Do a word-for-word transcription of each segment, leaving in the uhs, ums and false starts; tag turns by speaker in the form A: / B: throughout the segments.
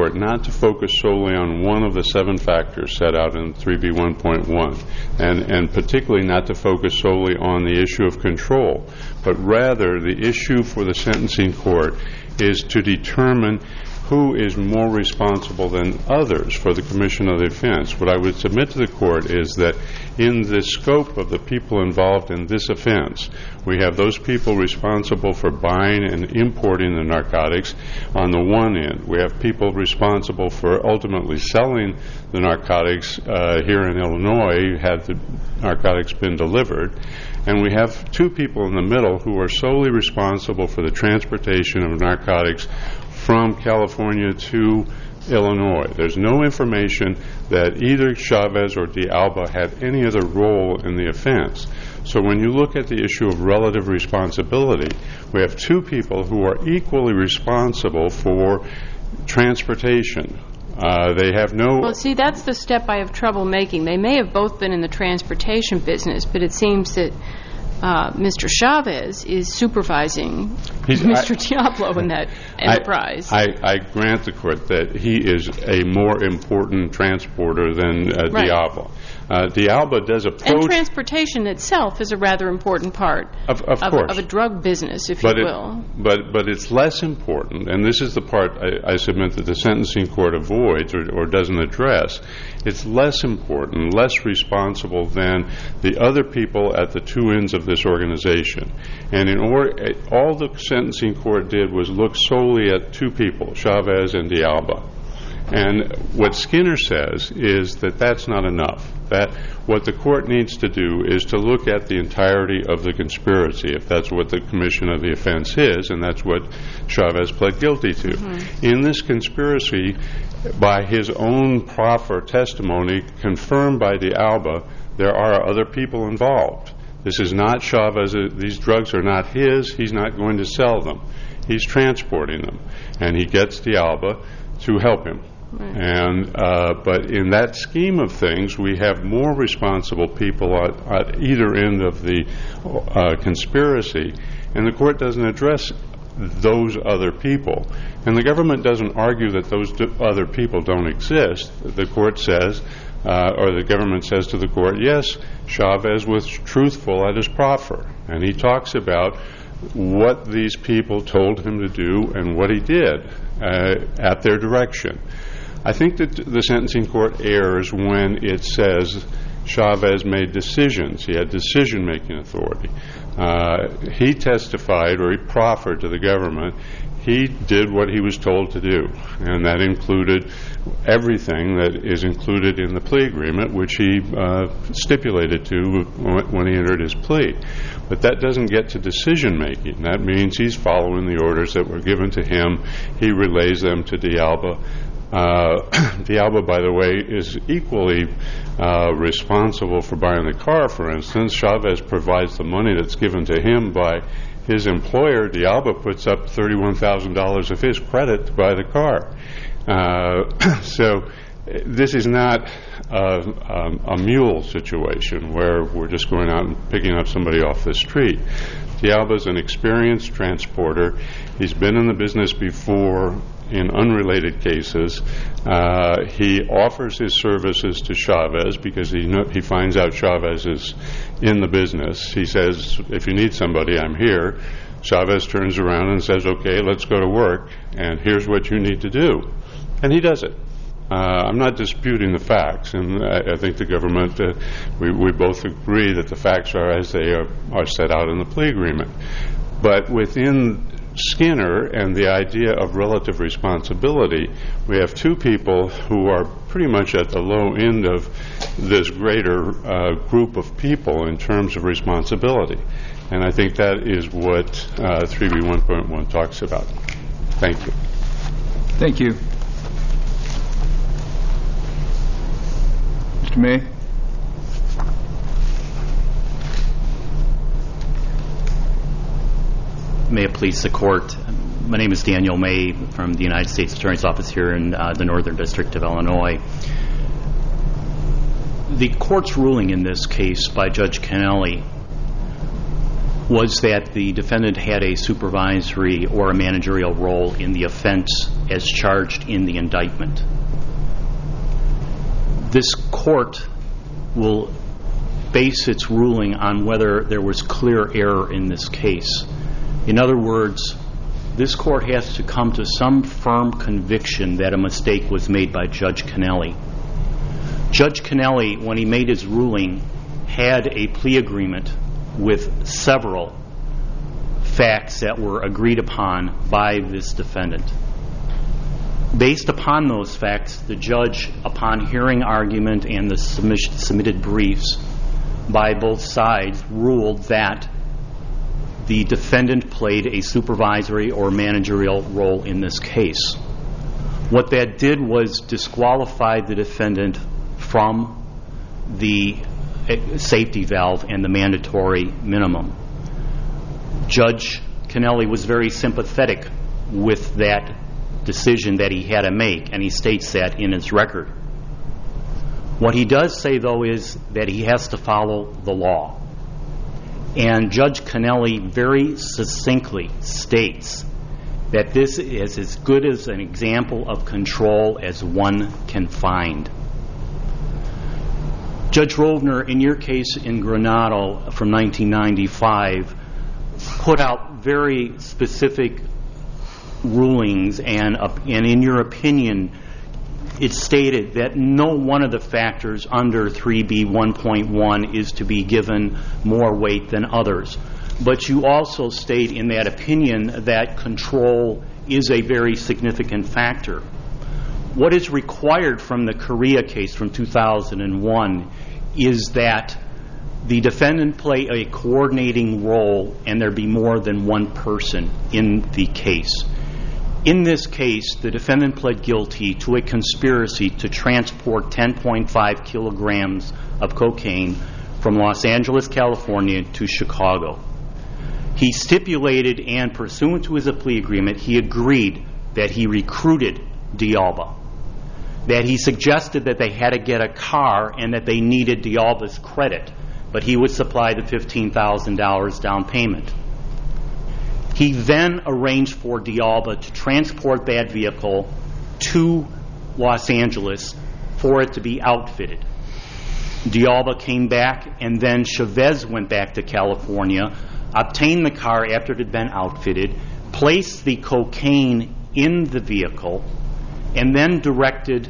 A: court not to focus solely on one of the seven factors set out in three B one point one, and, and particularly not to focus solely on the issue of control, but rather the issue for the sentencing court is to determine who is more responsible than others for the commission of the offense. What I would submit to the court is that in the scope of the people involved in this offense, we have those people responsible for buying and importing the narcotics on the one end. We have people responsible for ultimately selling the narcotics uh, here in Illinois, had the narcotics been delivered. And we have two people in the middle who are solely responsible for the transportation of narcotics from California to Illinois. There's no information that either Chavez or De Alba had any other role in the offense. So when you look at the issue of relative responsibility, we have two people who are equally responsible for transportation. Uh, they have no...
B: Well, see, that's the step I have trouble making. They may have both been in the transportation business, but it seems that Uh, Mister Chavez is supervising He's, Mister I, Diablo in that enterprise.
A: I, I, I grant the court that he is a more important transporter than uh, right. Diablo. Uh, Diablo does approach...
B: And transportation itself is a rather important part
A: of, of,
B: of,
A: course.
B: of a drug business, if
A: but
B: you
A: it,
B: will.
A: But but it's less important, and this is the part I, I submit that the sentencing court avoids or, or doesn't address. It's less important, less responsible than the other people at the two ends of this organization. And in order, all the sentencing court did was look solely at two people, Chavez and De Alba. And what Skinner says is that that's not enough. That what the court needs to do is to look at the entirety of the conspiracy, if that's what the commission of the offense is, and that's what Chavez pled guilty to. Mm-hmm. In this conspiracy, by his own proffer testimony confirmed by De Alba, there are other people involved. This is not Chavez. These drugs are not his. He's not going to sell them. He's transporting them. And he gets De Alba to help him. Right. And uh, but in that scheme of things, we have more responsible people at, at either end of the uh, conspiracy, and the court doesn't address those other people. And the government doesn't argue that those d- other people don't exist. The court says, uh, or the government says to the court, yes, Chavez was truthful at his proffer, and he talks about what these people told him to do and what he did uh, at their direction. I think that the sentencing court errs when it says Chavez made decisions. He had decision-making authority. Uh, he testified, or he proffered to the government. He did what he was told to do, and that included everything that is included in the plea agreement, which he uh, stipulated to when he entered his plea. But that doesn't get to decision-making. That means he's following the orders that were given to him. He relays them to De Alba. Uh, De Alba, by the way, is equally uh, responsible for buying the car, for instance. Chavez provides the money that's given to him by his employer. De Alba puts up thirty-one thousand dollars of his credit to buy the car. Uh, so this is not a, um, a mule situation where we're just going out and picking up somebody off the street. De Alba's an experienced transporter. He's been in the business before in unrelated cases. Uh, he offers his services to Chavez because he know, he finds out Chavez is in the business. He says, if you need somebody, I'm here. Chavez turns around and says, okay, let's go to work, and here's what you need to do. And he does it. Uh, I'm not disputing the facts, and I, I think the government, uh, we, we both agree that the facts are as they are, are set out in the plea agreement. But within Skinner and the idea of relative responsibility, we have two people who are pretty much at the low end of this greater uh, group of people in terms of responsibility. And I think that is what uh, three B one point one talks about. Thank you.
C: Thank you. Mister May.
D: May it please the court. My name is Daniel May from the United States Attorney's Office here in uh, the Northern District of Illinois. The court's ruling in this case by Judge Kennelly was that the defendant had a supervisory or a managerial role in the offense as charged in the indictment. This court will base its ruling on whether there was clear error in this case. In other words, this court has to come to some firm conviction that a mistake was made by Judge Kennelly. Judge Kennelly, when he made his ruling, had a plea agreement with several facts that were agreed upon by this defendant. Based upon those facts, the judge, upon hearing argument and the submitted briefs by both sides, ruled that the defendant played a supervisory or managerial role in this case. What that did was disqualify the defendant from the safety valve and the mandatory minimum. Judge Kennelly was very sympathetic with that decision that he had to make, and he states that in his record. What he does say, though, is that he has to follow the law. And Judge Kennelly very succinctly states that this is as good as an example of control as one can find. Judge Rovner, in your case in Granado from nineteen ninety-five, put out very specific rulings, and, uh, and in your opinion, it stated that no one of the factors under three B one point one is to be given more weight than others. But you also state in that opinion that control is a very significant factor. What is required from the Correa case from two thousand one is that the defendant play a coordinating role and there be more than one person in the case. In this case, the defendant pled guilty to a conspiracy to transport ten point five kilograms of cocaine from Los Angeles, California to Chicago. He stipulated, and pursuant to his plea agreement, he agreed that he recruited D'Alba, that he suggested that they had to get a car and that they needed D'Alba's credit, but he would supply the fifteen thousand dollars down payment. He then arranged for D'Alba to transport that vehicle to Los Angeles for it to be outfitted. D'Alba came back, and then Chavez went back to California, obtained the car after it had been outfitted, placed the cocaine in the vehicle, and then directed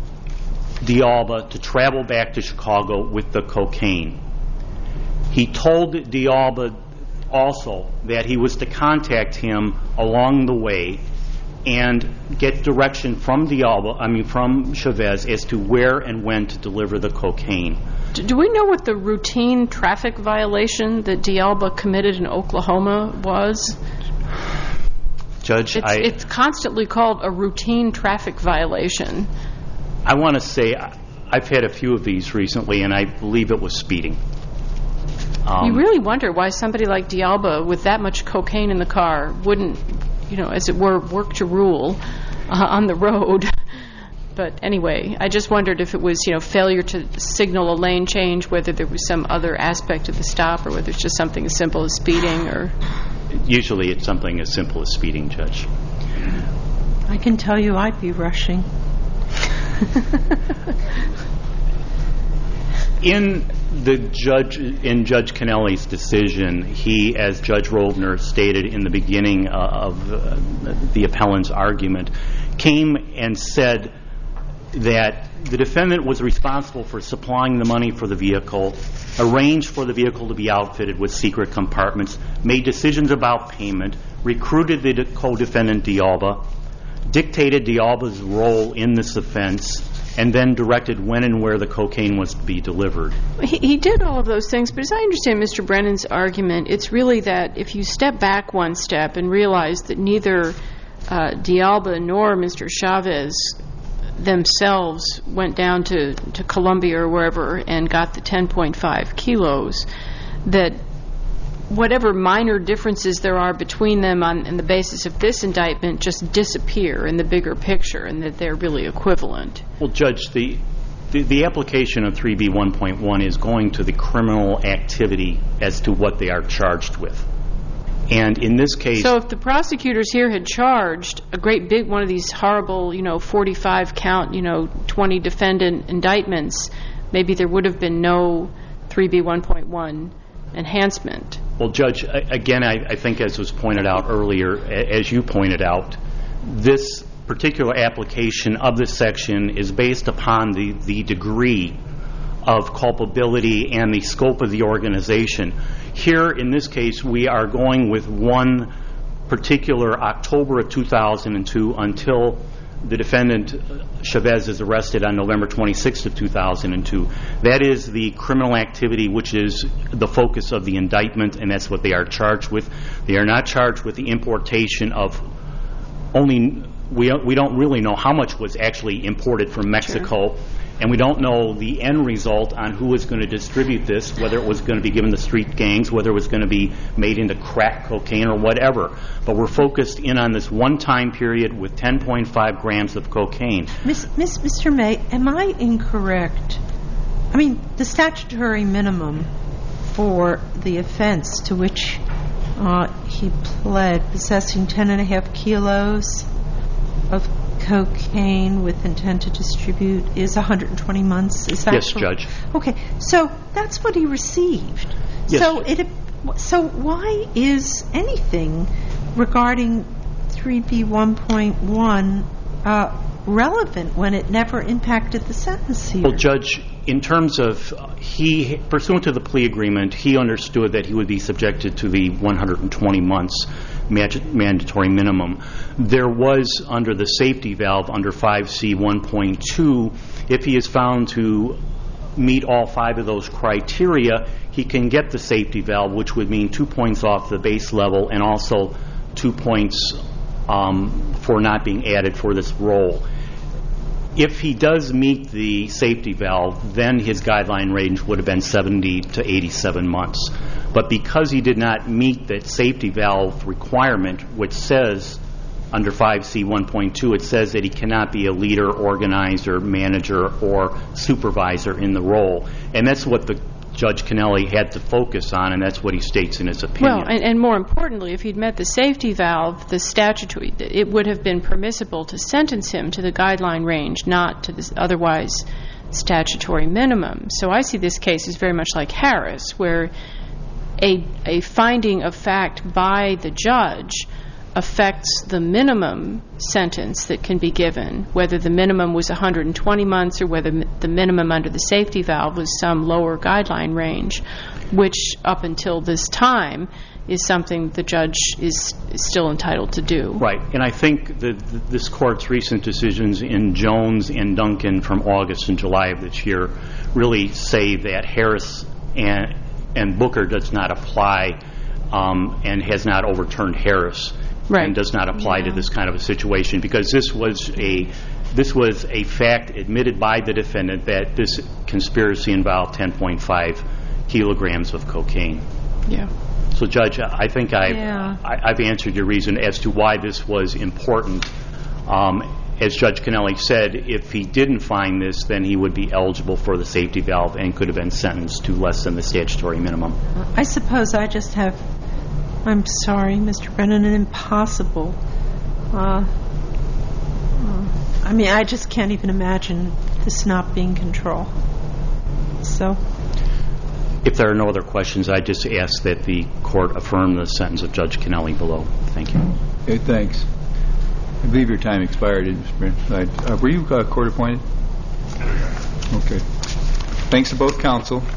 D: D'Alba to travel back to Chicago with the cocaine. He told D'Alba also that he was to contact him along the way and get direction from D'Alba, I mean from Chavez, as to where and when to deliver the cocaine.
B: Do we know what the routine traffic violation that D'Alba committed in Oklahoma was?
D: Judge,
B: it's,
D: I...
B: It's constantly called a routine traffic violation.
D: I want to say I've had a few of these recently, and I believe it was speeding. Um,
B: you really wonder why somebody like D'Alba with that much cocaine in the car wouldn't, you know, as it were, work to rule uh, on the road. But anyway, I just wondered if it was, you know, failure to signal a lane change, whether there was some other aspect of the stop, or whether it's just something as simple as speeding. Or
D: usually it's something as simple as speeding, Judge.
E: I can tell you I'd be rushing.
D: In the judge, in Judge Kennelly's decision, he, as Judge Rovner stated in the beginning of uh, the appellant's argument, came and said that the defendant was responsible for supplying the money for the vehicle, arranged for the vehicle to be outfitted with secret compartments, made decisions about payment, recruited the co-defendant D'Alba, dictated D'Alba's role in this offense, and then directed when and where the cocaine was to be delivered.
B: He, he did all of those things, but as I understand Mister Brennan's argument, it's really that if you step back one step and realize that neither uh, D'Alba nor Mister Chavez themselves went down to, to Colombia or wherever and got the ten point five kilos, that whatever minor differences there are between them on, on the basis of this indictment just disappear in the bigger picture, and that they're really equivalent.
D: Well, Judge, the the, the application of three B one point one is going to the criminal activity as to what they are charged with. And in this case...
B: So if the prosecutors here had charged a great big one of these horrible, you know, forty-five count, you know, twenty defendant indictments, maybe there would have been no three B one point one enhancement.
D: Well, Judge, again, I, I think as was pointed out earlier, as you pointed out, this particular application of this section is based upon the, the degree of culpability and the scope of the organization. Here, in this case, we are going with one particular October of two thousand two until the defendant, Chavez, is arrested on November twenty-sixth of two thousand two. That is the criminal activity which is the focus of the indictment, and that's what they are charged with. They are not charged with the importation of only... We, we don't really know how much was actually imported from Mexico, sure. And we don't know the end result on who was going to distribute this, whether it was going to be given to street gangs, whether it was going to be made into crack cocaine or whatever. But we're focused in on this one time period with ten point five grams of cocaine.
E: Miss, Miss, Mister May, am I incorrect? I mean, the statutory minimum for the offense to which uh, he pled, possessing ten and a half kilos of cocaine with intent to distribute, is one hundred twenty months. Is that
D: yes,
E: correct?
D: Judge.
E: Okay, so that's what he received.
D: Yes.
E: So it. So why is anything regarding three B one point one uh, relevant when it never impacted the sentence here?
D: Well, Judge, in terms of uh, he, pursuant to the plea agreement, he understood that he would be subjected to the one hundred twenty months mandatory minimum. There was, under the safety valve, under five C one point two, if he is found to meet all five of those criteria, he can get the safety valve, which would mean two points off the base level and also two points um, for not being added for this role. If he does meet the safety valve, then his guideline range would have been seventy to eighty-seven months. But because he did not meet that safety valve requirement, which says under five C one point two, it says that he cannot be a leader, organizer, manager, or supervisor in the role. And that's what the Judge Kennelly had to focus on, and that's what he states in his opinion.
B: Well, and, and more importantly, if he'd met the safety valve, the statutory, it would have been permissible to sentence him to the guideline range, not to the otherwise statutory minimum. So I see this case as very much like Harris, where a, a finding of fact by the judge affects the minimum sentence that can be given, whether the minimum was one hundred twenty months or whether the minimum under the safety valve was some lower guideline range, which up until this time is something the judge is, is still entitled to do.
D: Right. And I think that this Court's recent decisions in Jones and Duncan from August and July of this year really say that Harris and, and Booker does not apply um, and has not overturned Harris. Right. And does not apply yeah. to this kind of a situation, because this was a this was a fact admitted by the defendant that this conspiracy involved ten point five kilograms of cocaine.
B: Yeah.
D: So, Judge, I think I've,
E: yeah.
D: I, I've answered your reason as to why this was important. Um, as Judge Kennelly said, if he didn't find this, then he would be eligible for the safety valve and could have been sentenced to less than the statutory minimum.
E: I suppose I just have... I'm sorry, Mister Brennan, an impossible. Uh, uh, I mean, I just can't even imagine this not being control. So,
D: if there are no other questions, I just ask that the Court affirm the sentence of Judge Kennelly below. Thank you.
C: Okay, thanks. I believe your time expired, Mister Brennan. Uh, were you uh, court appointed? Okay. Thanks to both counsel.